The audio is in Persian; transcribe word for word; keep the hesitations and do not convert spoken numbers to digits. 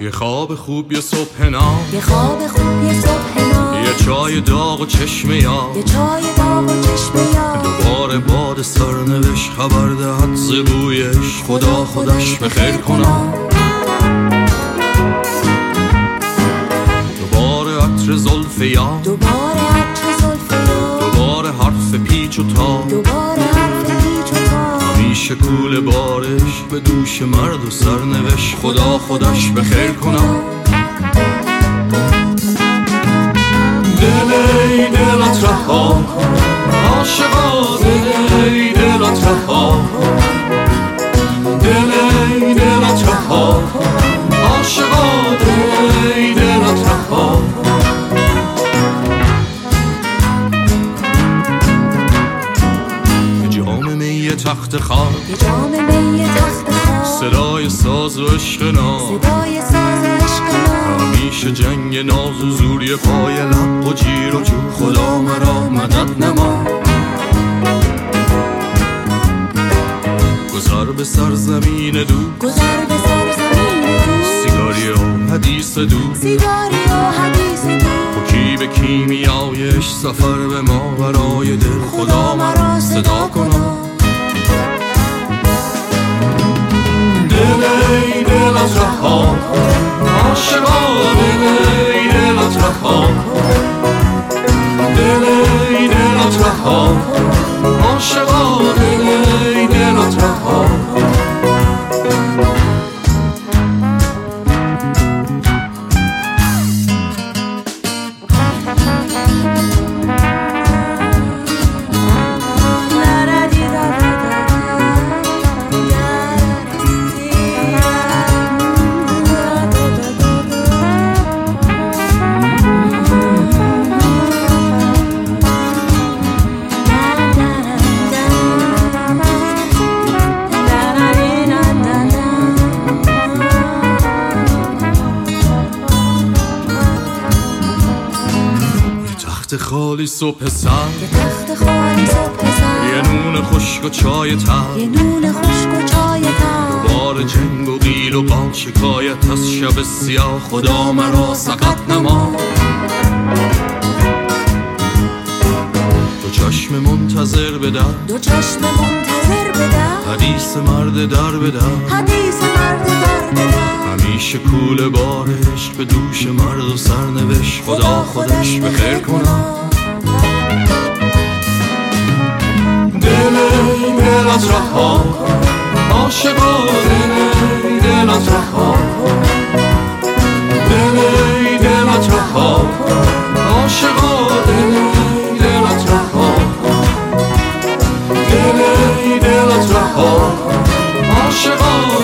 یه خواب خوب یه صبح نام، یه خواب خوب یه صبح نام، یه چای داغ و چشم یار، یه چای داغ و چشم یار، دوباره باد سرنوشت خبر دهد ز بویش، خدا خودش بخیر کنم. دوباره عطر زلف یار، دوباره عطر زلف یار، دوباره حرف پیچ و تاب، دوباره حرف پیچ و تاب، همیشه کول بارش به دوش مرد و سرنوشت، خدا خودش بخیر کنم. دل ای دلت رها کن عاشقا، دل ای دلت رها کن، دل ای دلت رها کن عاشقا، دل ای دلت رها کن. یه جام می تخت خواب، یه جام می تخت خواب، صدای ساز و عشق ناز، صدای ساز عشق ناز، همیشه جنگ ناز و زوری پای لب و جیر و جو، خدا مرا مدد نما. گذر به سرزمین دو، گذر به سرزمین دو، سیگاری و حدیث دو، سیگاری و حدیث دو، حکی به کیمیایش سفر به ما برای دل، خدا مرا صدا کنم. دل ای دلت رها کن عاشقا، دل ای دلت رها کن، دل ای دلت رها کن عاشقا، دل ای دلت رها کن. تخت خالی صبح سر، یه تخت خالی صبح سر، یه نون خشک و چای تر، یه نون خشک و چای تر، دوباره جنگ و قیل و قال، شکایت از شب سیاه، خدا مرا سقط نما. دو چشم منتظر به در، دو چشم منتظر به در، حدیث مرد در به در، حدیث مرد در به در، همیشه کول بارش به دوش مرد و سرنوشت، خدا خودش بخیر کنم. دل ای دلت رها کن عاشقا، دل ای دلت رها کن، دل ای دلت رها کن عاشقا، دل ای دلت رها کن، دل ای دلت رها کن عاشقا.